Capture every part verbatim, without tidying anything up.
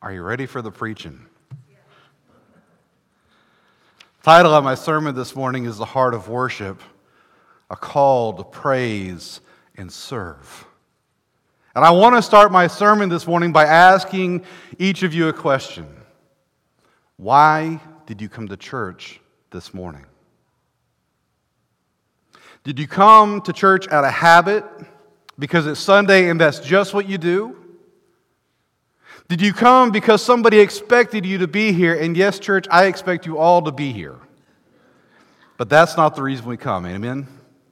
Are you ready for the preaching? The title of my sermon this morning is The Heart of Worship, a call to praise and serve. And I want to start my sermon this morning by asking each of you a question. Why did you come to church this morning? Did you come to church out of habit because it's Sunday and that's just what you do? Did you come because somebody expected you to be here? And yes, church, I expect you all to be here. But that's not the reason we come, amen?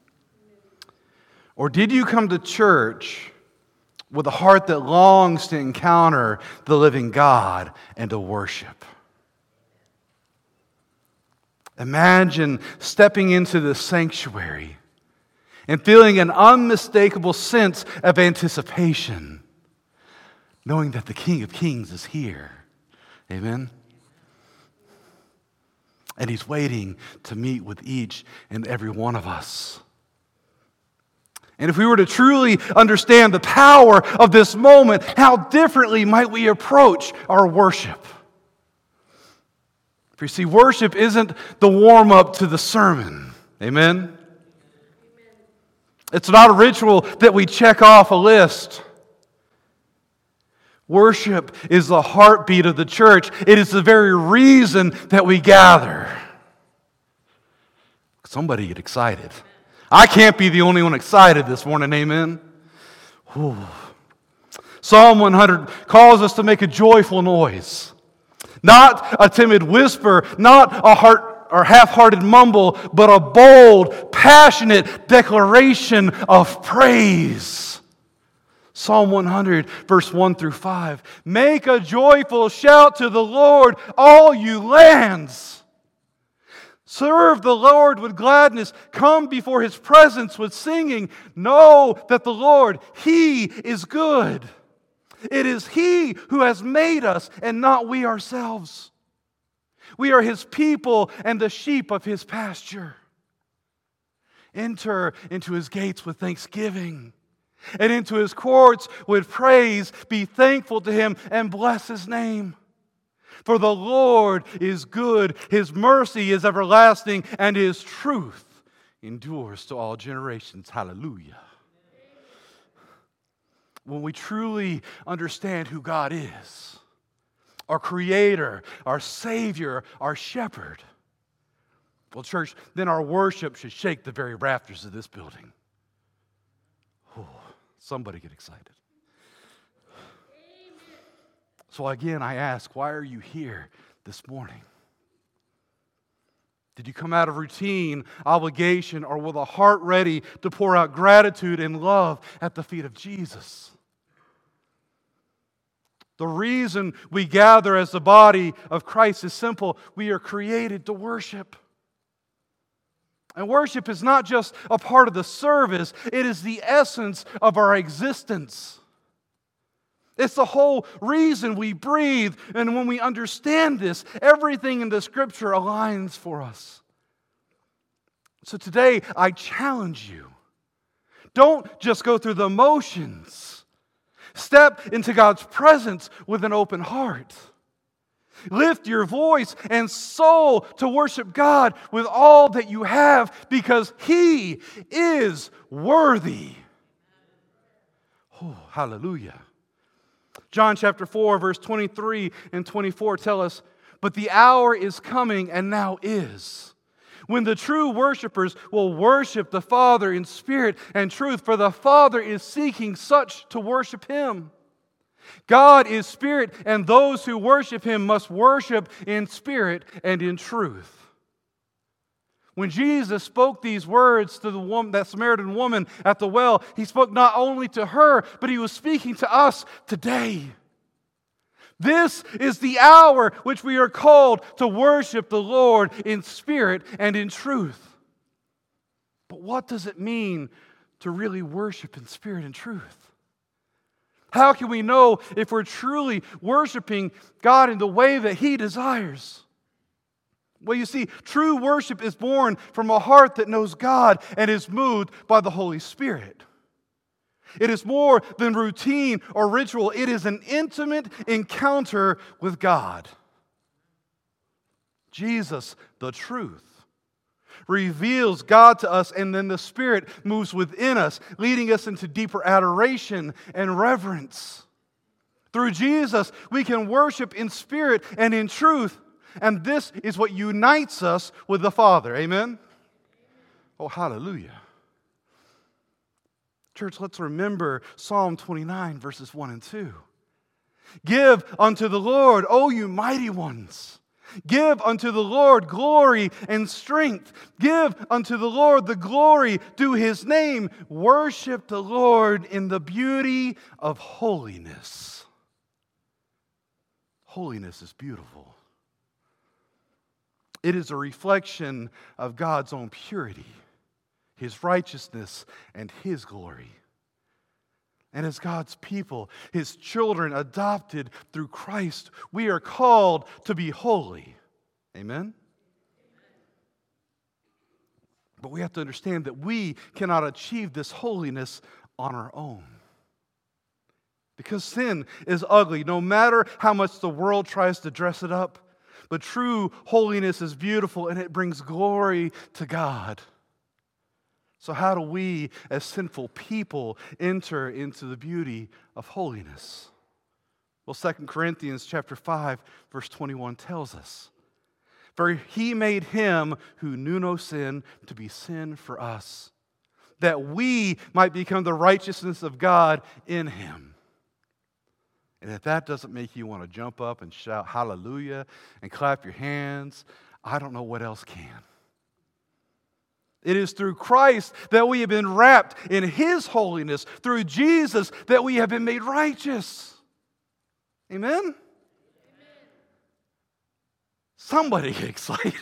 Or did you come to church with a heart that longs to encounter the living God and to worship? Imagine stepping into the sanctuary and feeling an unmistakable sense of anticipation, knowing that the King of Kings is here. Amen? And He's waiting to meet with each and every one of us. And if we were to truly understand the power of this moment, how differently might we approach our worship? For you see, worship isn't the warm-up to the sermon. Amen? It's not a ritual that we check off a list. Worship is the heartbeat of the church. It is the very reason that we gather. Somebody get excited. I can't be the only one excited this morning, amen? Whew. Psalm one hundred calls us to make a joyful noise. Not a timid whisper, not a heart or half-hearted mumble, but a bold, passionate declaration of praise. Psalm one hundred, verse one through five. Make a joyful shout to the Lord, all you lands. Serve the Lord with gladness. Come before His presence with singing. Know that the Lord, He is good. It is He who has made us and not we ourselves. We are His people and the sheep of His pasture. Enter into His gates with thanksgiving and into His courts with praise. Be thankful to Him and bless His name. For the Lord is good, His mercy is everlasting, and His truth endures to all generations. Hallelujah. When we truly understand who God is, our Creator, our Savior, our Shepherd, well, church, then our worship should shake the very rafters of this building. Oh, somebody get excited. So again, I ask, why are you here this morning? Did you come out of routine, obligation, or with a heart ready to pour out gratitude and love at the feet of Jesus? The reason we gather as the body of Christ is simple. We are created to worship. And worship is not just a part of the service, it is the essence of our existence. It's the whole reason we breathe, and when we understand this, everything in the Scripture aligns for us. So today, I challenge you. Don't just go through the motions. Step into God's presence with an open heart. Lift your voice and soul to worship God with all that you have, because He is worthy. Oh, hallelujah. John chapter four, verse twenty-three and twenty-four tell us, but the hour is coming and now is, when the true worshipers will worship the Father in spirit and truth, for the Father is seeking such to worship Him. God is spirit, and those who worship Him must worship in spirit and in truth. When Jesus spoke these words to the woman, that Samaritan woman at the well, He spoke not only to her, but He was speaking to us today. This is the hour which we are called to worship the Lord in spirit and in truth. But what does it mean to really worship in spirit and truth? How can we know if we're truly worshiping God in the way that He desires? Well, you see, true worship is born from a heart that knows God and is moved by the Holy Spirit. It is more than routine or ritual. It is an intimate encounter with God. Jesus, the truth, reveals God to us, and then the Spirit moves within us, leading us into deeper adoration and reverence. Through Jesus, we can worship in spirit and in truth, and this is what unites us with the Father. Amen? Oh, hallelujah. Church, let's remember Psalm twenty-nine, verses one and two. Give unto the Lord, O you mighty ones. Give unto the Lord glory and strength. Give unto the Lord the glory due His name. Worship the Lord in the beauty of holiness. Holiness is beautiful. It is a reflection of God's own purity, His righteousness, and His glory. And as God's people, His children adopted through Christ, we are called to be holy. Amen? But we have to understand that we cannot achieve this holiness on our own. Because sin is ugly, no matter how much the world tries to dress it up. But true holiness is beautiful, and it brings glory to God. So how do we, as sinful people, enter into the beauty of holiness? Well, Second Corinthians chapter five, verse twenty-one tells us, "For He made Him who knew no sin to be sin for us, that we might become the righteousness of God in Him." And if that doesn't make you want to jump up and shout hallelujah and clap your hands, I don't know what else can. It is through Christ that we have been wrapped in His holiness. Through Jesus that we have been made righteous. Amen? Amen. Somebody get excited.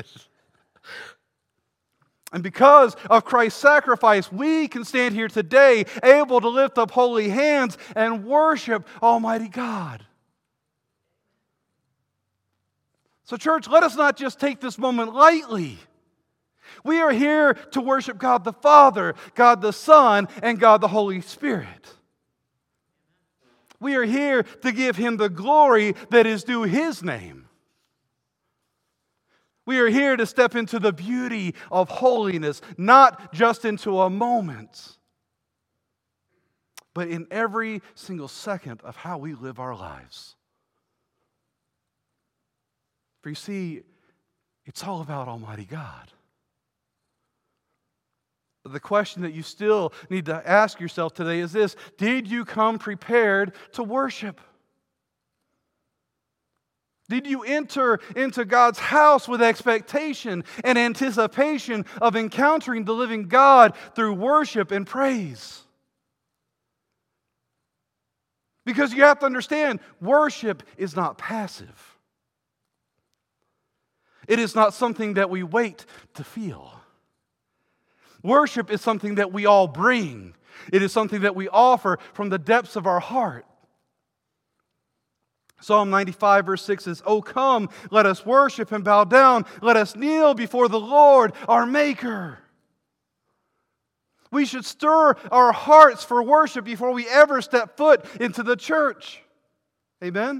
And because of Christ's sacrifice, we can stand here today able to lift up holy hands and worship Almighty God. So church, let us not just take this moment lightly. We are here to worship God the Father, God the Son, and God the Holy Spirit. We are here to give Him the glory that is due His name. We are here to step into the beauty of holiness, not just into a moment, but in every single second of how we live our lives. For you see, it's all about Almighty God. The question that you still need to ask yourself today is this: did you come prepared to worship? Did you enter into God's house with expectation and anticipation of encountering the living God through worship and praise? Because you have to understand, worship is not passive. It is not something that we wait to feel. Worship is something that we all bring. It is something that we offer from the depths of our heart. Psalm ninety-five verse six says, "O come, let us worship and bow down. Let us kneel before the Lord, our Maker." We should stir our hearts for worship before we ever step foot into the church. Amen?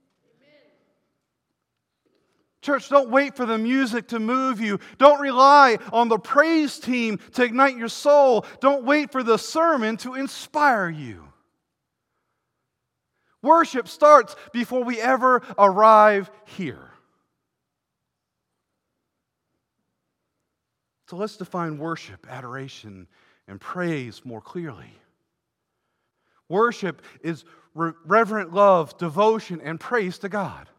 Church, don't wait for the music to move you. Don't rely on the praise team to ignite your soul. Don't wait for the sermon to inspire you. Worship starts before we ever arrive here. So let's define worship, adoration, and praise more clearly. Worship is re- reverent love, devotion, and praise to God.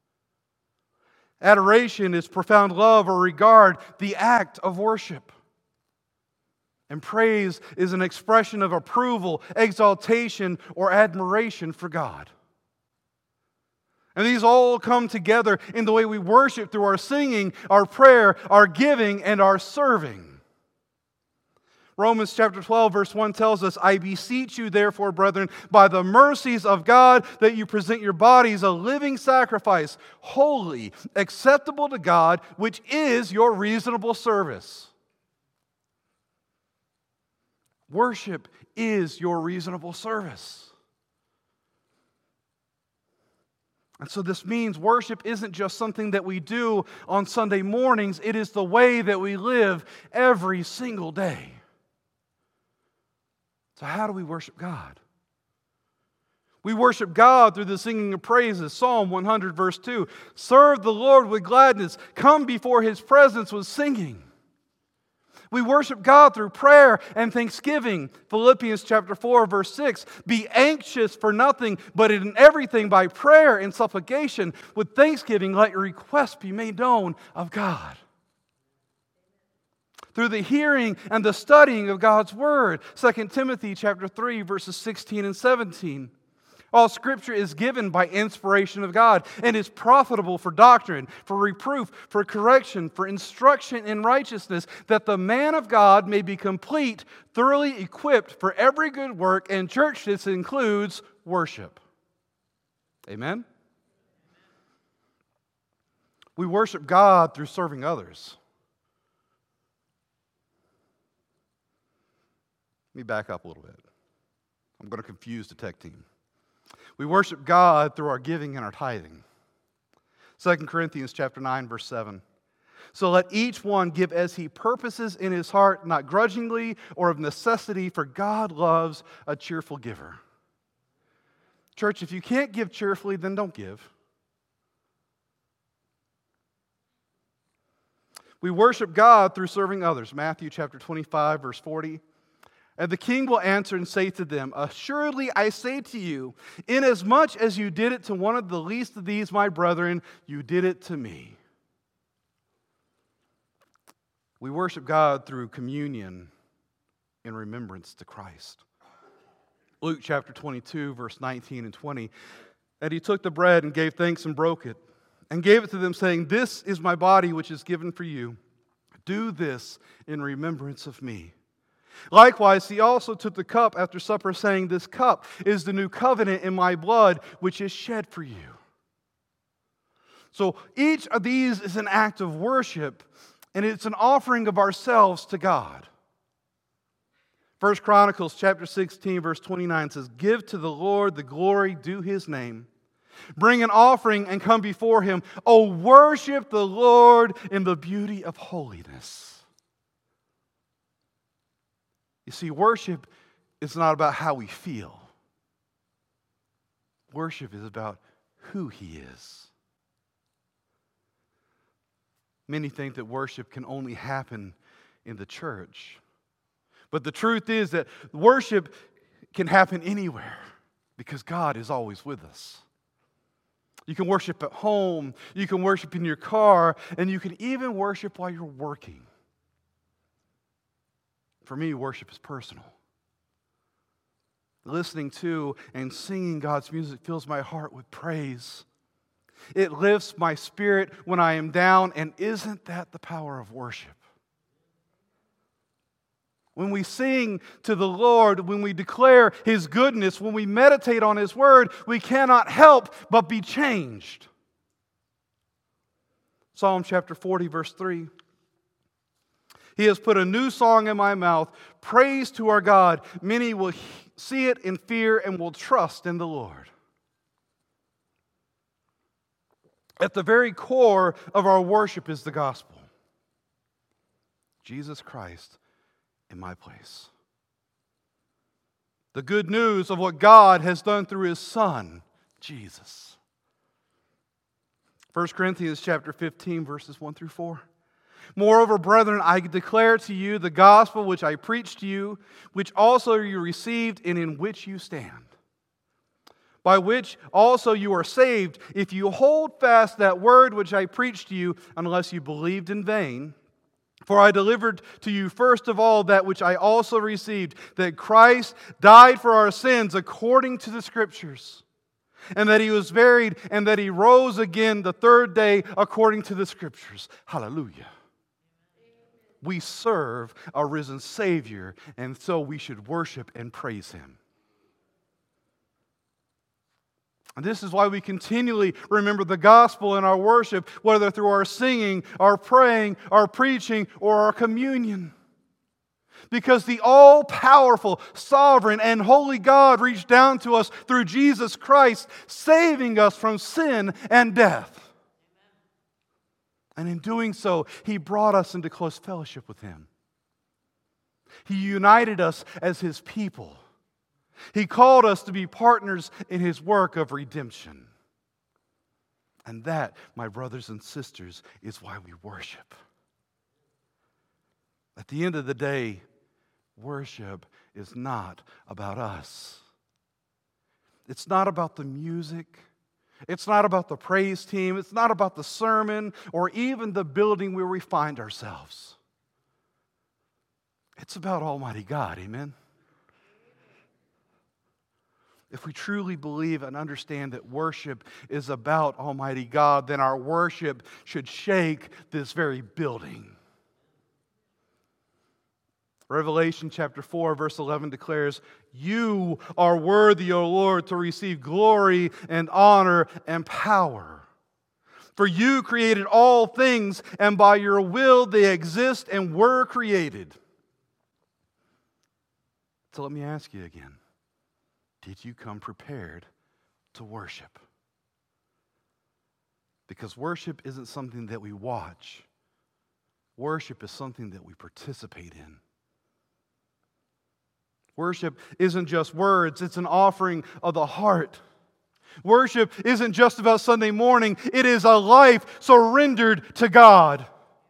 Adoration is profound love or regard, the act of worship. And praise is an expression of approval, exaltation, or admiration for God. And these all come together in the way we worship through our singing, our prayer, our giving, and our serving. Romans chapter twelve verse one tells us, "I beseech you therefore, brethren, by the mercies of God, that you present your bodies a living sacrifice, holy, acceptable to God, which is your reasonable service." Worship is your reasonable service. And so this means worship isn't just something that we do on Sunday mornings. It is the way that we live every single day. So how do we worship God? We worship God through the singing of praises. Psalm one hundred verse two. Serve the Lord with gladness. Come before His presence with singing. We worship God through prayer and thanksgiving. Philippians chapter four, verse six. Be anxious for nothing, but in everything by prayer and supplication, with thanksgiving, let your requests be made known of God. Through the hearing and the studying of God's Word. Second Timothy chapter three, verses sixteen and seventeen. All Scripture is given by inspiration of God and is profitable for doctrine, for reproof, for correction, for instruction in righteousness, that the man of God may be complete, thoroughly equipped for every good work. And church, this includes worship. Amen? We worship God through serving others. Let me back up a little bit. I'm going to confuse the tech team. We worship God through our giving and our tithing. Second Corinthians chapter nine, verse seven. So let each one give as he purposes in his heart, not grudgingly or of necessity, for God loves a cheerful giver. Church, if you can't give cheerfully, then don't give. We worship God through serving others. Matthew chapter twenty-five, verse forty. And the king will answer and say to them, assuredly I say to you, inasmuch as you did it to one of the least of these my brethren, you did it to me. We worship God through communion in remembrance to Christ. Luke chapter twenty-two, verse nineteen and twenty. And he took the bread and gave thanks and broke it, and gave it to them, saying, this is my body which is given for you. Do this in remembrance of me. Likewise, he also took the cup after supper, saying, this cup is the new covenant in my blood, which is shed for you. So each of these is an act of worship, and it's an offering of ourselves to God. First Chronicles chapter sixteen, verse twenty-nine says, give to the Lord the glory due His name. Bring an offering and come before Him. Oh, worship the Lord in the beauty of holiness. You see, worship is not about how we feel. Worship is about who He is. Many think that worship can only happen in the church. But the truth is that worship can happen anywhere because God is always with us. You can worship at home, you can worship in your car, and you can even worship while you're working. For me, worship is personal. Listening to and singing God's music fills my heart with praise. It lifts my spirit when I am down, and isn't that the power of worship? When we sing to the Lord, when we declare His goodness, when we meditate on His word, we cannot help but be changed. Psalm chapter forty, verse three. He has put a new song in my mouth, praise to our God. Many will see it in fear and will trust in the Lord. At the very core of our worship is the gospel. Jesus Christ in my place. The good news of what God has done through His Son, Jesus. First Corinthians chapter fifteen, verses one through four. Moreover, brethren, I declare to you the gospel which I preached to you, which also you received and in which you stand, by which also you are saved, if you hold fast that word which I preached to you, unless you believed in vain. For I delivered to you first of all that which I also received, that Christ died for our sins according to the Scriptures, and that He was buried, and that He rose again the third day according to the Scriptures. Hallelujah. We serve a risen Savior, and so we should worship and praise Him. And this is why we continually remember the gospel in our worship, whether through our singing, our praying, our preaching, or our communion. Because the all-powerful, sovereign, and holy God reached down to us through Jesus Christ, saving us from sin and death. And in doing so, He brought us into close fellowship with Him. He united us as His people. He called us to be partners in His work of redemption. And that, my brothers and sisters, is why we worship. At the end of the day, worship is not about us. It's not about the music. It's not about the praise team. It's not about the sermon or even the building where we find ourselves. It's about Almighty God, amen? If we truly believe and understand that worship is about Almighty God, then our worship should shake this very building. Revelation chapter four, verse eleven declares, "You are worthy, O Lord, to receive glory and honor and power. For you created all things, and by your will they exist and were created." So let me ask you again, did you come prepared to worship? Because worship isn't something that we watch. Worship is something that we participate in. Worship isn't just words, it's an offering of the heart. Worship isn't just about Sunday morning, it is a life surrendered to God.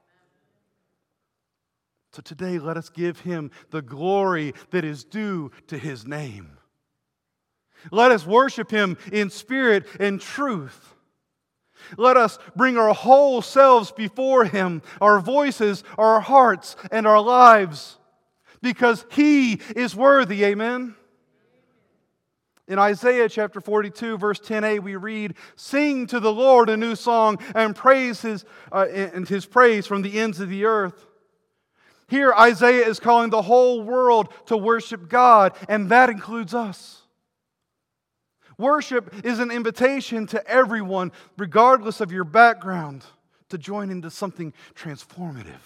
So today, let us give Him the glory that is due to His name. Let us worship Him in spirit and truth. Let us bring our whole selves before Him, our voices, our hearts, and our lives. Because He is worthy, amen? In Isaiah chapter forty-two, verse ten a, we read, "Sing to the Lord a new song and praise His, uh, and His praise from the ends of the earth." Here, Isaiah is calling the whole world to worship God, and that includes us. Worship is an invitation to everyone, regardless of your background, to join into something transformative.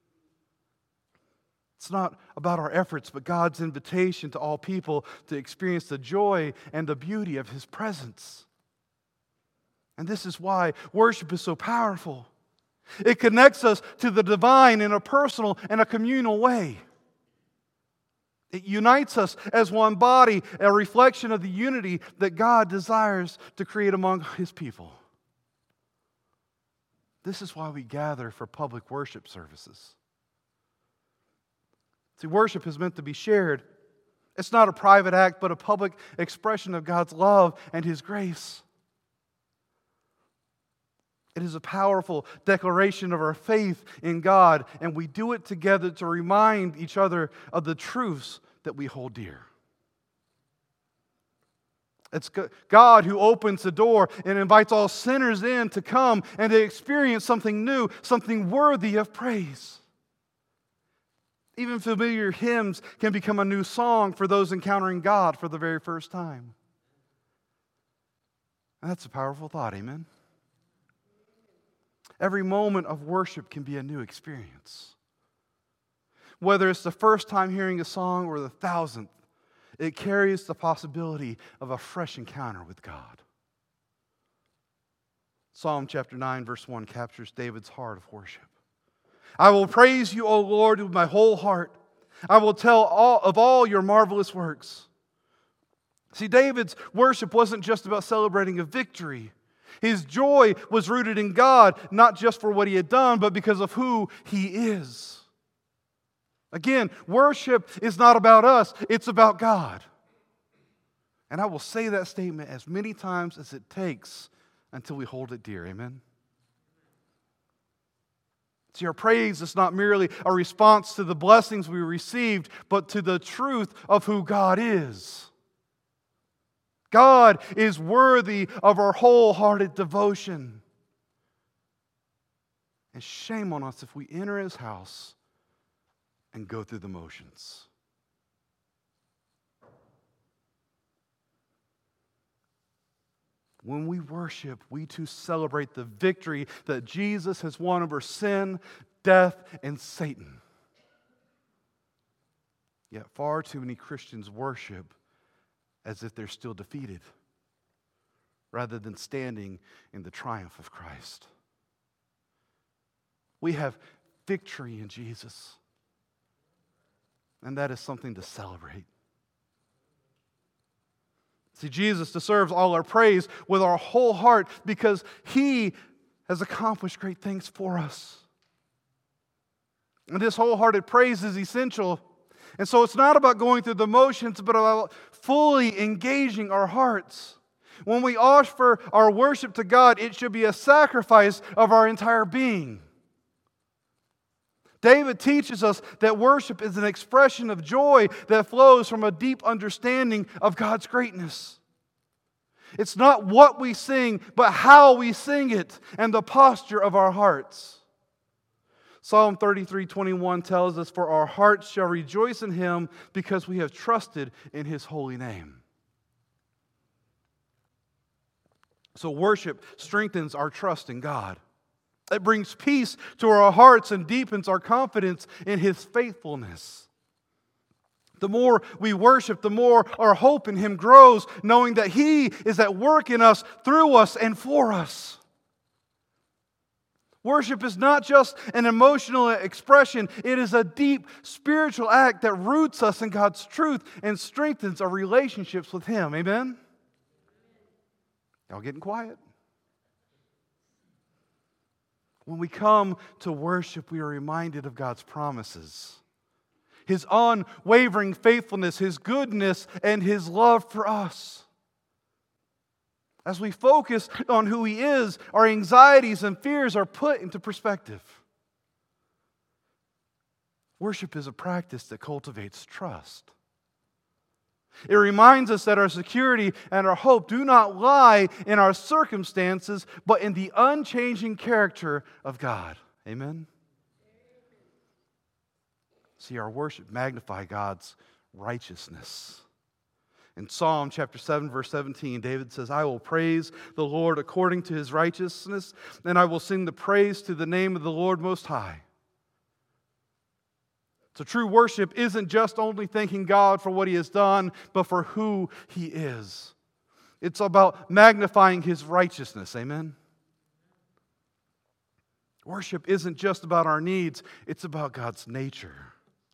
It's not about our efforts, but God's invitation to all people to experience the joy and the beauty of His presence. And this is why worship is so powerful. It connects us to the divine in a personal and a communal way. It unites us as one body, a reflection of the unity that God desires to create among His people. This is why we gather for public worship services. See, worship is meant to be shared. It's not a private act, but a public expression of God's love and His grace. It is a powerful declaration of our faith in God, and we do it together to remind each other of the truths that we hold dear. It's God who opens the door and invites all sinners in to come and to experience something new, something worthy of praise. Even familiar hymns can become a new song for those encountering God for the very first time. And that's a powerful thought, amen? Every moment of worship can be a new experience. Whether it's the first time hearing a song or the thousandth, it carries the possibility of a fresh encounter with God. Psalm chapter nine, verse one captures David's heart of worship. "I will praise you, O Lord, with my whole heart. I will tell all of all your marvelous works." See, David's worship wasn't just about celebrating a victory. His joy was rooted in God, not just for what he had done, but because of who He is. Again, worship is not about us, it's about God. And I will say that statement as many times as it takes until we hold it dear, amen? See, our praise is not merely a response to the blessings we received, but to the truth of who God is. God is worthy of our wholehearted devotion. And shame on us if we enter His house and go through the motions. When we worship, we too celebrate the victory that Jesus has won over sin, death, and Satan. Yet far too many Christians worship as if they're still defeated, rather than standing in the triumph of Christ. We have victory in Jesus, and that is something to celebrate. See, Jesus deserves all our praise with our whole heart because He has accomplished great things for us. And this wholehearted praise is essential. And so it's not about going through the motions, but about fully engaging our hearts. When we offer our worship to God, it should be a sacrifice of our entire being. David teaches us that worship is an expression of joy that flows from a deep understanding of God's greatness. It's not what we sing, but how we sing it and the posture of our hearts. Psalm thirty-three twenty-one tells us, "For our hearts shall rejoice in Him because we have trusted in His holy name." So worship strengthens our trust in God. It brings peace to our hearts and deepens our confidence in His faithfulness. The more we worship, the more our hope in Him grows, knowing that He is at work in us, through us, and for us. Worship is not just an emotional expression. It is a deep spiritual act that roots us in God's truth and strengthens our relationships with Him. Amen? Y'all getting quiet? When we come to worship, we are reminded of God's promises, His unwavering faithfulness, His goodness, and His love for us. As we focus on who He is, our anxieties and fears are put into perspective. Worship is a practice that cultivates trust. It reminds us that our security and our hope do not lie in our circumstances, but in the unchanging character of God. Amen? See, our worship magnifies God's righteousness. In Psalm chapter seven, verse seventeen, David says, "I will praise the Lord according to His righteousness, and I will sing the praise to the name of the Lord Most High." So true worship isn't just only thanking God for what He has done, but for who He is. It's about magnifying His righteousness. Amen? Worship isn't just about our needs, it's about God's nature.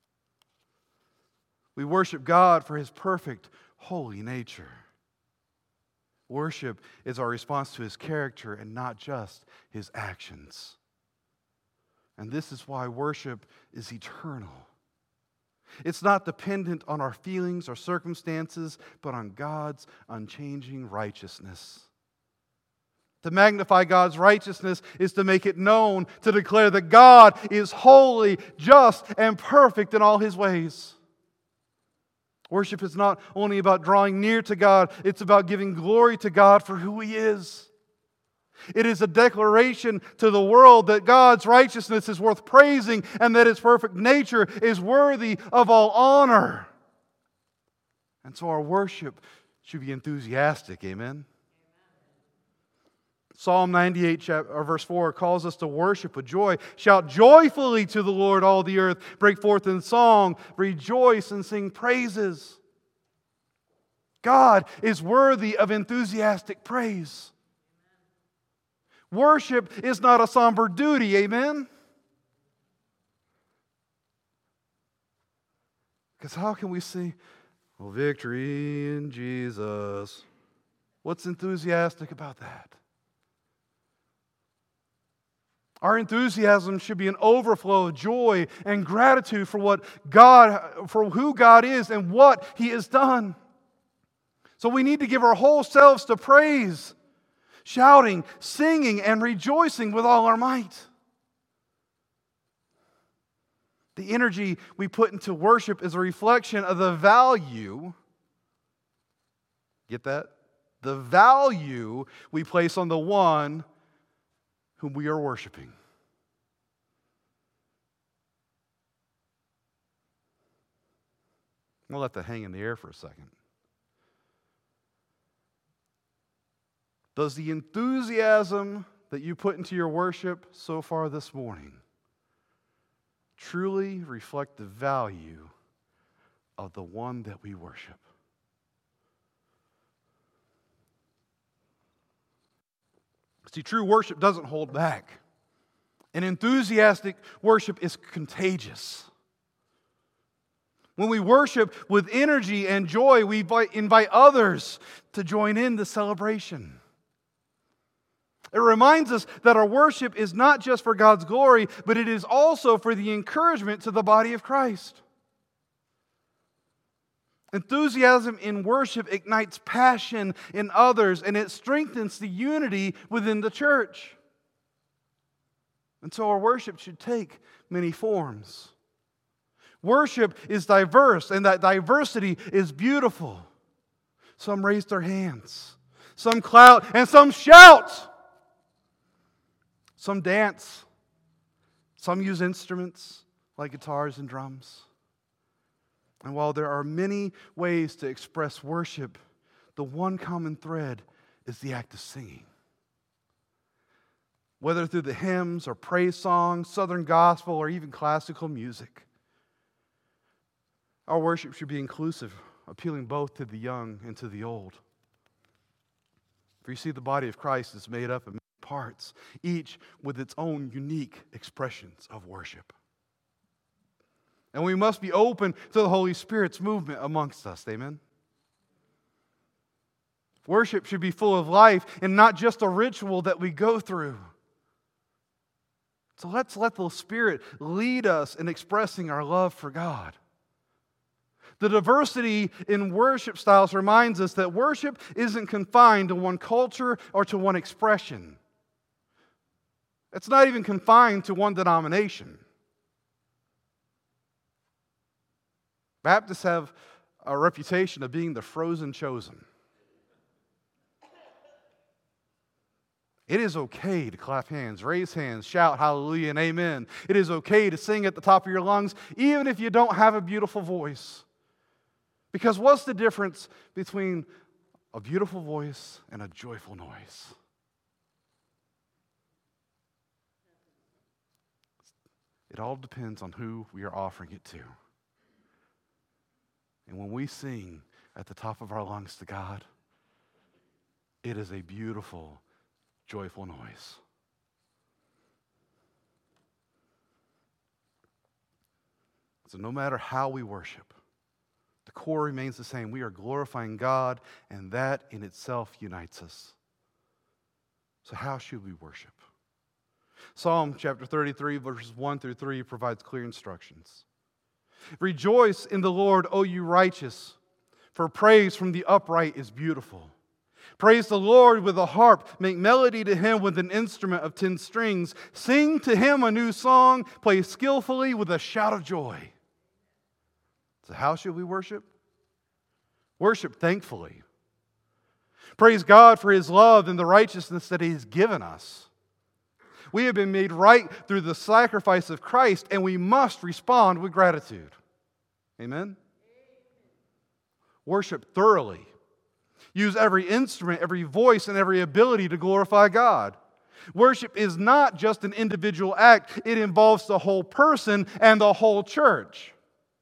We worship God for His perfect, holy nature. Worship is our response to His character and not just His actions. And this is why worship is eternal. It's not dependent on our feelings or circumstances, but on God's unchanging righteousness. To magnify God's righteousness is to make it known, to declare that God is holy, just, and perfect in all His ways. Worship is not only about drawing near to God, it's about giving glory to God for who He is. It is a declaration to the world that God's righteousness is worth praising and that His perfect nature is worthy of all honor. And so our worship should be enthusiastic. Amen? Psalm ninety-eight, chapter, verse four, calls us to worship with joy. "Shout joyfully to the Lord, all the earth. Break forth in song. Rejoice and sing praises." God is worthy of enthusiastic praise. Worship is not a somber duty. Amen? Because how can we sing, "Well, victory in Jesus"? What's enthusiastic about that? Our enthusiasm should be an overflow of joy and gratitude for what God, for who God is and what He has done. So we need to give our whole selves to praise, shouting, singing, and rejoicing with all our might. The energy we put into worship is a reflection of the value, get that? The value we place on the one whom we are worshiping. We'll let that hang in the air for a second. Does the enthusiasm that you put into your worship so far this morning truly reflect the value of the one that we worship. See, true worship doesn't hold back. And enthusiastic worship is contagious. When we worship with energy and joy, we invite others to join in the celebration. It reminds us that our worship is not just for God's glory, but it is also for the encouragement to the body of Christ. Enthusiasm in worship ignites passion in others, and it strengthens the unity within the church. And so our worship should take many forms. Worship is diverse, and that diversity is beautiful. Some raise their hands, some clap, and some shout. Some dance. Some use instruments like guitars and drums. And while there are many ways to express worship, the one common thread is the act of singing. Whether through the hymns or praise songs, Southern gospel, or even classical music, our worship should be inclusive, appealing both to the young and to the old. For you see, the body of Christ is made up of many parts, each with its own unique expressions of worship. And we must be open to the Holy Spirit's movement amongst us. Amen? Worship should be full of life and not just a ritual that we go through. So let's let the Spirit lead us in expressing our love for God. The diversity in worship styles reminds us that worship isn't confined to one culture or to one expression. It's not even confined to one denomination. Baptists have a reputation of being the frozen chosen. It is okay to clap hands, raise hands, shout hallelujah and amen. It is okay to sing at the top of your lungs, even if you don't have a beautiful voice. Because what's the difference between a beautiful voice and a joyful noise? It all depends on who we are offering it to. And when we sing at the top of our lungs to God, it is a beautiful, joyful noise. So no matter how we worship, the core remains the same. We are glorifying God, and that in itself unites us. So how should we worship? Psalm chapter thirty-three, verses one through three provides clear instructions. Rejoice in the Lord, O you righteous, for praise from the upright is beautiful. Praise the Lord with a harp. Make melody to Him with an instrument of ten strings. Sing to Him a new song. Play skillfully with a shout of joy. So how should we worship? Worship thankfully. Praise God for His love and the righteousness that He has given us. We have been made right through the sacrifice of Christ, and we must respond with gratitude. Amen? Worship thoroughly. Use every instrument, every voice, and every ability to glorify God. Worship is not just an individual act. It involves the whole person and the whole church.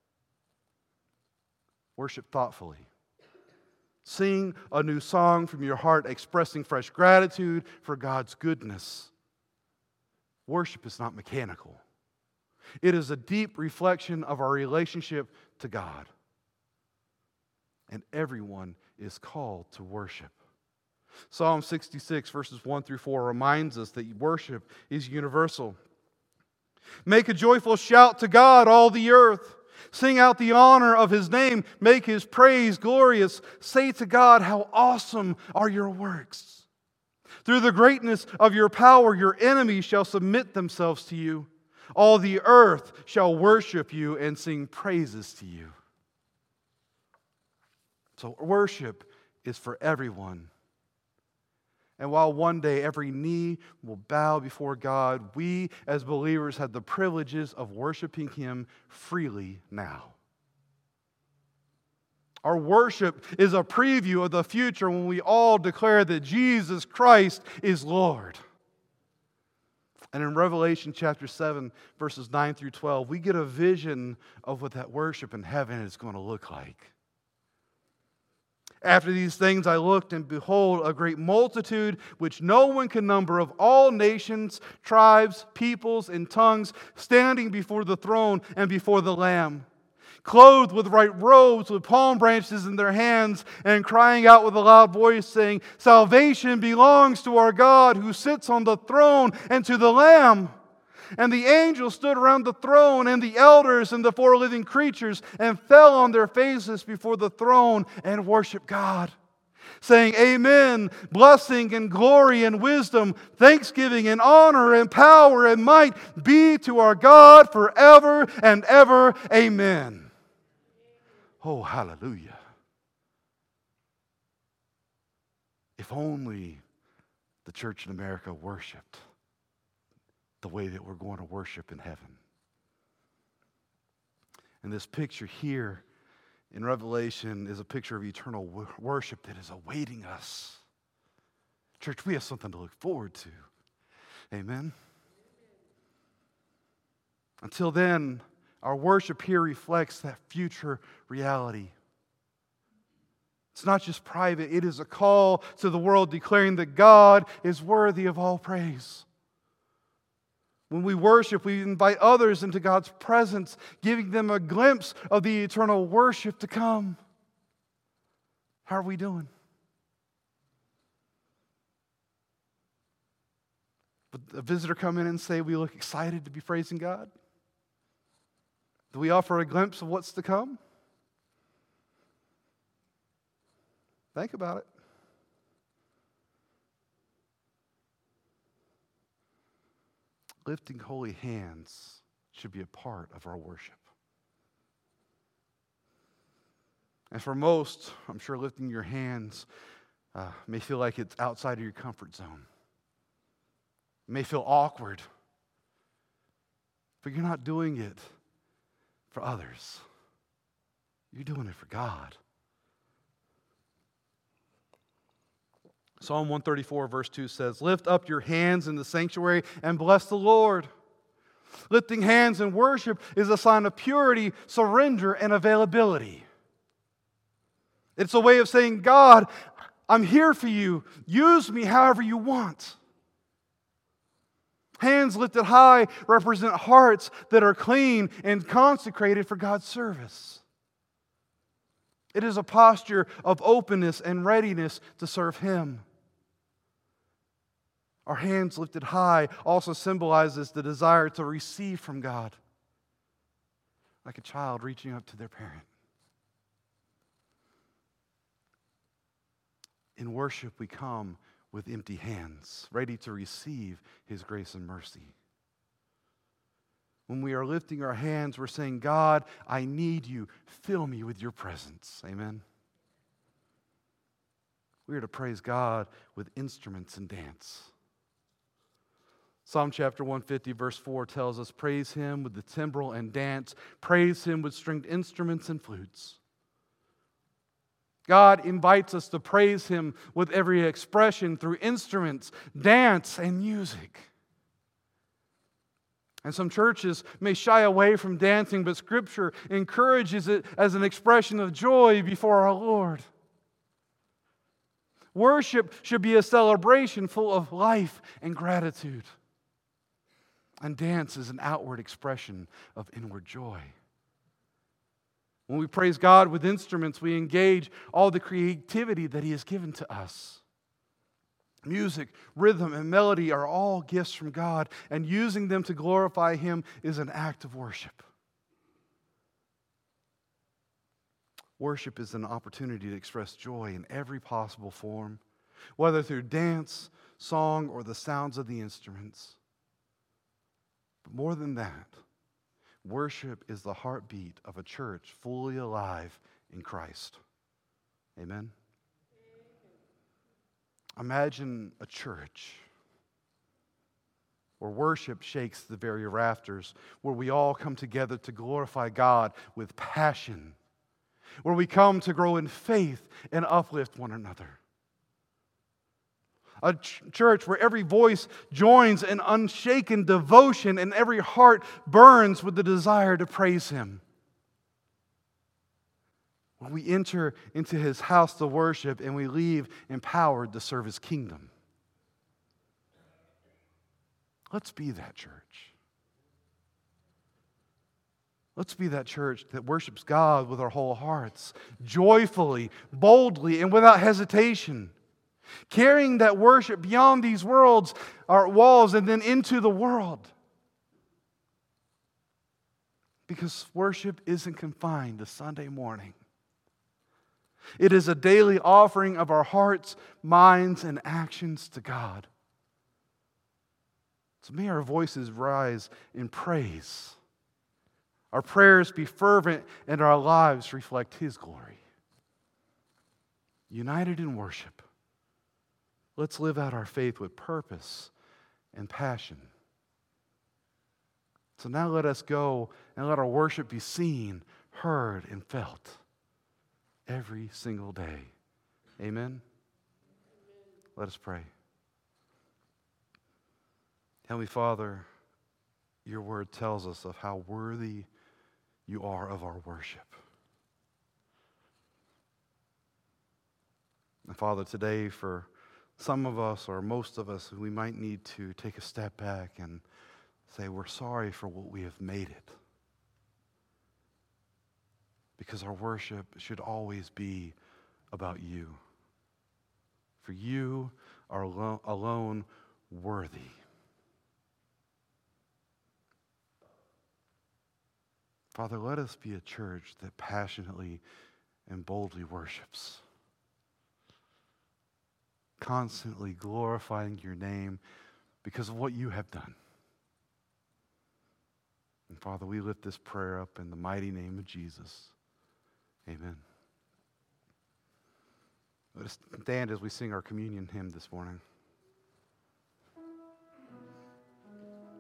Worship thoughtfully. Sing a new song from your heart, expressing fresh gratitude for God's goodness. Worship is not mechanical. It is a deep reflection of our relationship to God. And everyone is called to worship. Psalm sixty-six, verses one through four reminds us that worship is universal. Make a joyful shout to God, all the earth. Sing out the honor of His name. Make His praise glorious. Say to God, how awesome are your works. Through the greatness of your power, your enemies shall submit themselves to you. All the earth shall worship you and sing praises to you. So worship is for everyone. And while one day every knee will bow before God, we as believers have the privileges of worshiping Him freely now. Our worship is a preview of the future when we all declare that Jesus Christ is Lord. And in Revelation chapter seven, verses nine through twelve, we get a vision of what that worship in heaven is going to look like. After these things I looked, and behold, a great multitude, which no one can number, of all nations, tribes, peoples, and tongues, standing before the throne and before the Lamb, clothed with white robes, with palm branches in their hands, and crying out with a loud voice, saying, Salvation belongs to our God, who sits on the throne, and to the Lamb. And the angels stood around the throne, and the elders and the four living creatures, and fell on their faces before the throne and worshiped God, saying, Amen, blessing and glory and wisdom, thanksgiving and honor and power and might be to our God forever and ever. Amen. Oh, hallelujah. If only the church in America worshiped the way that we're going to worship in heaven. And this picture here in Revelation is a picture of eternal worship that is awaiting us. Church, we have something to look forward to. Amen. Until then, our worship here reflects that future reality. It's not just private, it is a call to the world declaring that God is worthy of all praise. When we worship, we invite others into God's presence, giving them a glimpse of the eternal worship to come. How are we doing? Would a visitor come in and say we look excited to be praising God? Do we offer a glimpse of what's to come? Think about it. Lifting holy hands should be a part of our worship. And for most, I'm sure lifting your hands uh, may feel like it's outside of your comfort zone. It may feel awkward, but you're not doing it for others. You're doing it for God. Psalm one thirty-four verse two says, Lift up your hands in the sanctuary and bless the Lord. Lifting hands in worship is a sign of purity, surrender, and availability. It's a way of saying, God, I'm here for you. Use me however you want. Hands lifted high represent hearts that are clean and consecrated for God's service. It is a posture of openness and readiness to serve Him. Our hands lifted high also symbolizes the desire to receive from God, like a child reaching up to their parent. In worship, we come with empty hands, ready to receive His grace and mercy. When we are lifting our hands, we're saying, God, I need you. Fill me with your presence. Amen. We are to praise God with instruments and dance. Psalm chapter one fifty, verse four tells us, praise Him with the timbrel and dance. Praise Him with stringed instruments and flutes. God invites us to praise Him with every expression through instruments, dance, and music. And some churches may shy away from dancing, but Scripture encourages it as an expression of joy before our Lord. Worship should be a celebration full of life and gratitude. And dance is an outward expression of inward joy. When we praise God with instruments, we engage all the creativity that He has given to us. Music, rhythm, and melody are all gifts from God, and using them to glorify Him is an act of worship. Worship is an opportunity to express joy in every possible form, whether through dance, song, or the sounds of the instruments. But more than that, worship is the heartbeat of a church fully alive in Christ. Amen? Imagine a church where worship shakes the very rafters, where we all come together to glorify God with passion, where we come to grow in faith and uplift one another. A ch- church where every voice joins in unshaken devotion and every heart burns with the desire to praise Him. When we enter into His house to worship and we leave empowered to serve His kingdom. Let's be that church. Let's be that church that worships God with our whole hearts, joyfully, boldly, and without hesitation. Carrying that worship beyond these worlds, our walls, and then into the world. Because worship isn't confined to Sunday morning. It is a daily offering of our hearts, minds, and actions to God. So may our voices rise in praise. Our prayers be fervent and our lives reflect His glory. United in worship, let's live out our faith with purpose and passion. So now let us go and let our worship be seen, heard, and felt every single day. Amen? Let us pray. Heavenly Father, your word tells us of how worthy you are of our worship. And Father, today for some of us or most of us, we might need to take a step back and say we're sorry for what we have made it. Because our worship should always be about you. For you are alo- alone worthy. Father, let us be a church that passionately and boldly worships, constantly glorifying your name because of what you have done. And Father, we lift this prayer up in the mighty name of Jesus. Amen. Let us stand as we sing our communion hymn this morning.